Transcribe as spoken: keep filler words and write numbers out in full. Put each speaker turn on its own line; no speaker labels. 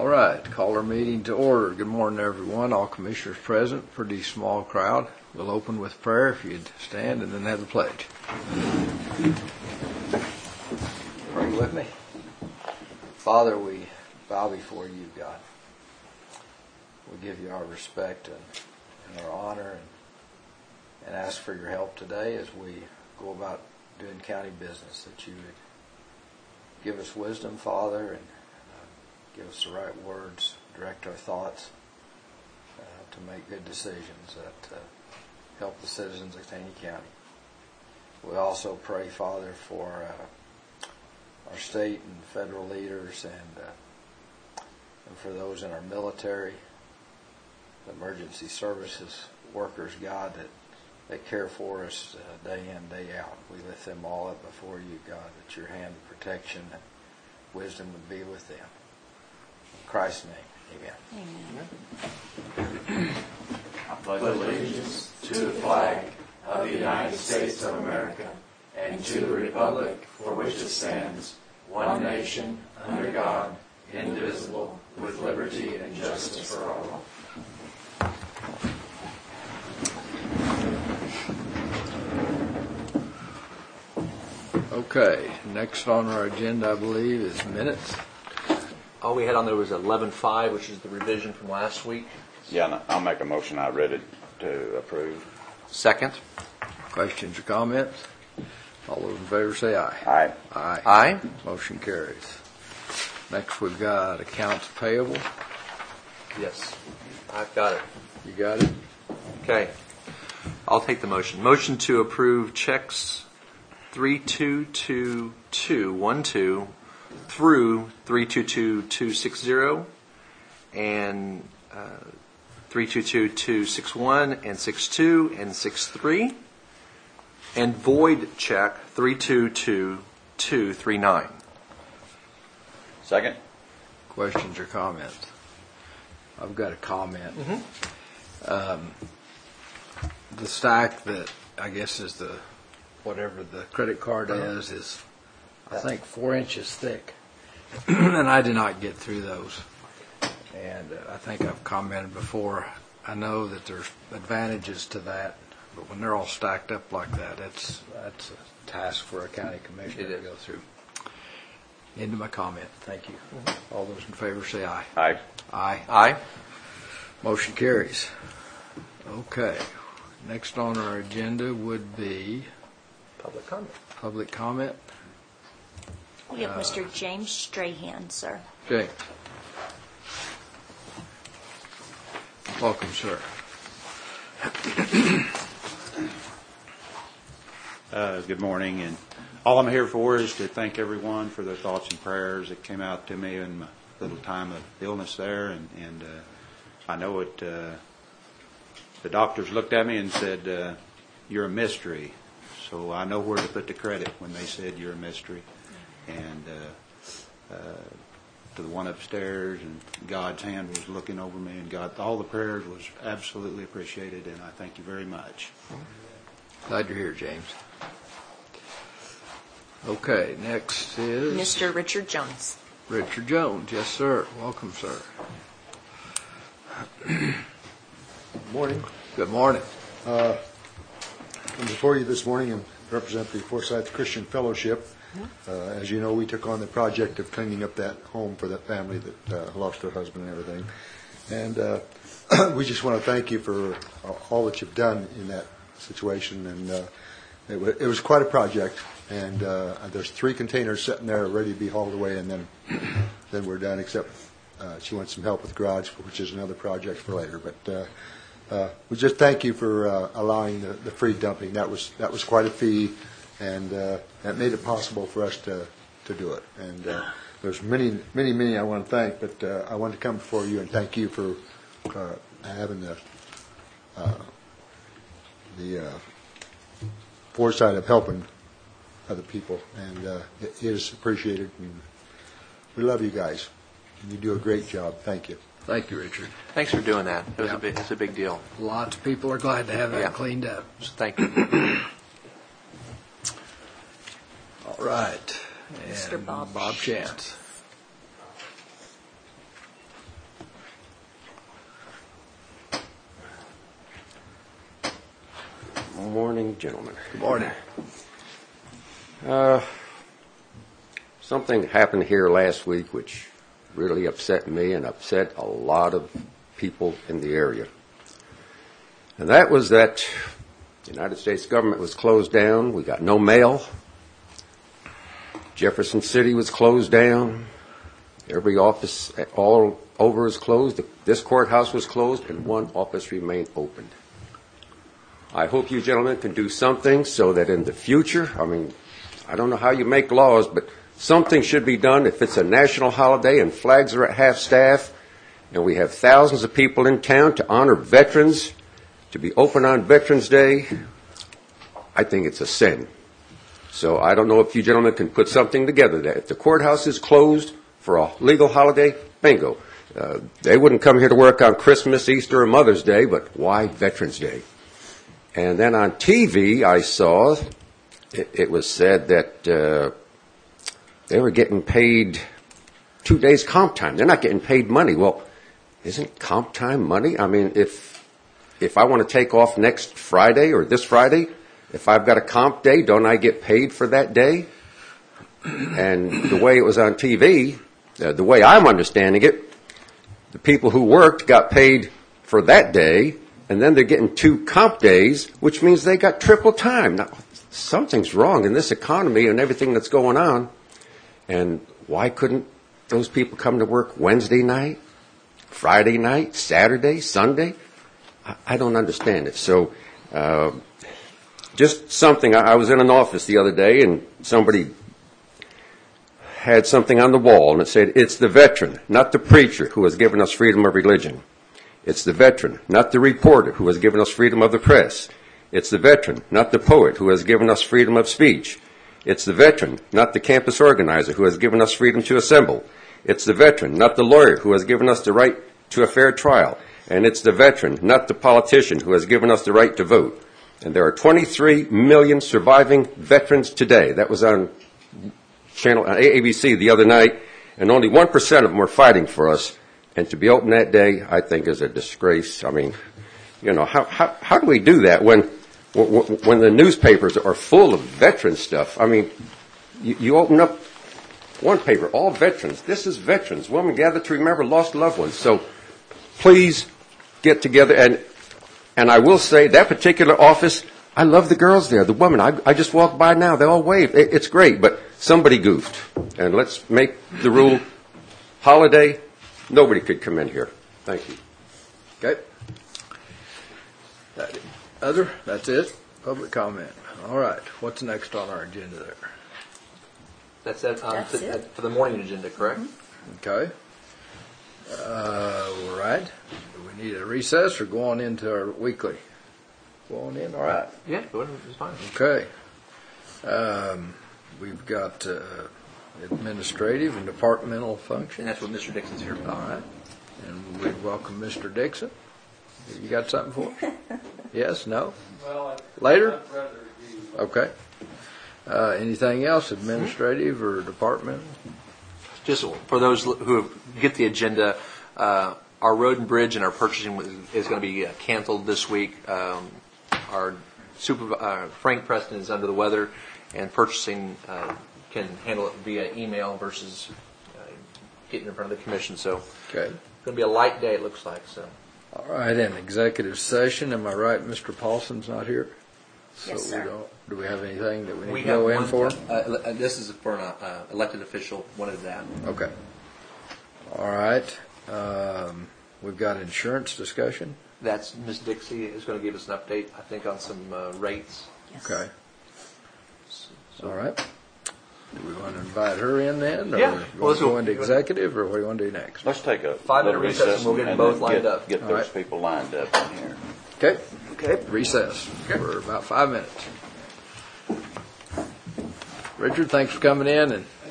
All right, call our meeting to order. Good morning, everyone. All commissioners present, pretty small crowd. We'll open with prayer if you'd stand and then have the pledge. Pray with me. Father, we bow before you, God. We give you our respect and, and our honor and, and ask for your help today as we go about doing county business, that you would give us wisdom, Father, and uh, give us the right words, direct our thoughts uh, to make good decisions that uh, help the citizens of Taney County. We also pray, Father, for uh, our state and federal leaders and, uh, and for those in our military, the emergency services workers, God, that that care for us uh, day in, day out. We lift them all up before you, God, that your hand of protection and wisdom would be with them. In Christ's name, amen.
Amen. I pledge allegiance to the flag of the United States of America and to the republic for which it stands, one nation, under God, indivisible, with liberty and justice for all.
Okay, next on our agenda, I believe, is minutes.
All we had on there was eleven five, which is the revision from last week.
Yeah, I'll make a motion. I read it to approve.
Second.
Questions or comments? All those in favor say aye.
Aye.
Aye.
Aye.
Motion carries. Next we've got accounts payable.
Yes, I've got it.
You got it?
Okay. I'll take the motion. Motion to approve checks three two two two one two through three two two two six zero and uh, three two two two six one and six two and six three, and void check three two two two three nine.
Second.
Questions or comments? I've got a comment.
Mm-hmm.
Um, the stack that I guess is the whatever the credit card is is I think four inches thick, and I did not get through those. And uh, I think I've commented before. I know that there's advantages to that, but when they're all stacked up like that, that's that's a task for a county commissioner to go through. End of my comment. Thank you. Mm-hmm. All those in favor say aye.
Aye.
Aye.
Aye.
Motion carries. Okay. Next on our agenda would be
Public comment.
public comment.
We have uh, Mister James Strahan, sir.
James. Welcome, sir.
Uh, good morning, and all I'm here for is to thank everyone for their thoughts and prayers that came out to me in my little time of illness there, and, and uh, I know it. Uh, the doctors looked at me and said, uh, "You're a mystery." So I know where to put the credit when they said you're a mystery. And uh, uh, to the one upstairs, and God's hand was looking over me, and God, all the prayers was absolutely appreciated, and I thank you very much.
Glad you're here, James. Okay, next is
Mister Richard Jones.
Richard Jones. Yes, sir. Welcome, sir.
Good morning.
Good morning.
Uh, I'm before you this morning and represent the Forsyth Christian Fellowship. Uh, as you know, we took on the project of cleaning up that home for that family that uh, lost their husband and everything. And uh, we just want to thank you for all that you've done in that situation. And uh, it, w- it was quite a project. And uh, there's three containers sitting there ready to be hauled away, and then then we're done, except uh, she wants some help with the garage, which is another project for later. But uh, Uh, we just thank you for uh, allowing the, the free dumping. That was that was quite a fee, and uh, that made it possible for us to, to do it. And uh, there's many, many, many I want to thank, but uh, I want to come before you and thank you for uh, having the uh, the uh, foresight of helping other people, and uh, it is appreciated. And we love you guys, and you do a great job. Thank you.
Thank you, Richard.
Thanks for doing that. It was
Yeah.
a big, it's a big deal.
Lots of people are glad to have that
Yeah.
cleaned up.
So thank you.
All right.
Mister
And
Bob
Bob Chance.
morning, gentlemen.
Good morning.
Uh, something happened here last week which really upset me and upset a lot of people in the area. And that was that the United States government was closed down. We got no mail. Jefferson City was closed down. Every office all over is closed. This courthouse was closed, and one office remained open. I hope you gentlemen can do something so that in the future, I mean, I don't know how you make laws, but something should be done if it's a national holiday and flags are at half-staff, and we have thousands of people in town to honor veterans, to be open on Veterans Day. I think it's a sin. So I don't know if you gentlemen can put something together that if the courthouse is closed for a legal holiday, bingo. Uh, they wouldn't come here to work on Christmas, Easter, or Mother's Day, but why Veterans Day? And then on T V, I saw it, it was said that uh, they were getting paid two days comp time. They're not getting paid money. Well, isn't comp time money? I mean, if if I want to take off next Friday or this Friday, if I've got a comp day, don't I get paid for that day? And the way it was on T V, uh, the way I'm understanding it, the people who worked got paid for that day, and then they're getting two comp days, which means they got triple time. Now, something's wrong in this economy and everything that's going on. And why couldn't those people come to work Wednesday night, Friday night, Saturday, Sunday? I, I don't understand it. So uh, just something. I, I was in an office the other day, and somebody had something on the wall, and it said, it's the veteran, not the preacher, who has given us freedom of religion. It's the veteran, not the reporter, who has given us freedom of the press. It's the veteran, not the poet, who has given us freedom of speech. It's the veteran, not the campus organizer, who has given us freedom to assemble. It's the veteran, not the lawyer, who has given us the right to a fair trial. And it's the veteran, not the politician, who has given us the right to vote. And there are twenty-three million surviving veterans today. That was on Channel uh, A B C the other night, and only one percent of them were fighting for us. And to be open that day, I think, is a disgrace. I mean, you know, how how, how do we do that when when the newspapers are full of veteran stuff? I mean, you, you open up one paper, all veterans. This is veterans. Women gather to remember lost loved ones. So please get together. And and I will say that particular office, I love the girls there, the women. I, I just walk by now. They all wave. It, it's great. But somebody goofed. And let's make the rule holiday. Nobody could come in here. Thank you.
Okay. That, other? That's it? Public comment. All right. What's next on our agenda there?
That's it, um,
That's
to-
it.
for the morning agenda, correct?
Okay. Uh, all right. Do we need a recess or go on into our weekly? Go on in? All right.
Yeah, go ahead. It's fine.
Okay. Um, we've got uh, administrative and departmental
And
functions.
that's what Mister Dixon's here for.
All right. And we welcome Mister Dixon. You got something for us? Yes? No?
Well,
Later?
I'd rather you.
Okay. Uh, anything else, administrative or departmental?
Just for those who get the agenda, uh, our road and bridge and our purchasing is going to be uh, canceled this week. Um, our super, uh, Frank Preston is under the weather, and purchasing uh, can handle it via email versus uh, getting in front of the commission. So
Okay.
it's going to be a light day, it looks like. So
All right, in executive session, am I right, Mister Paulson's not here?
Yes,
So
sir.
we don't, do we have anything that we need
we
to
have
go in
one,
for?
Uh, uh, this is for an uh, elected official. One is that.
Okay. All right. Um, we've got insurance discussion.
That's Miz Dixie is going to give us an update, I think, on some uh, rates.
Yes.
Okay.
So,
All right. Do we want to invite her in then? Or
Yeah.
you
Well,
want
let's
to go
go-
into executive, or what do you want to do next?
Let's take a
Five-minute
little
recess and we'll get them both
then
lined
get-
up.
Get
All
those
right.
people lined up in here.
Okay. Okay. Recess for about five minutes. Richard, thanks for coming in, and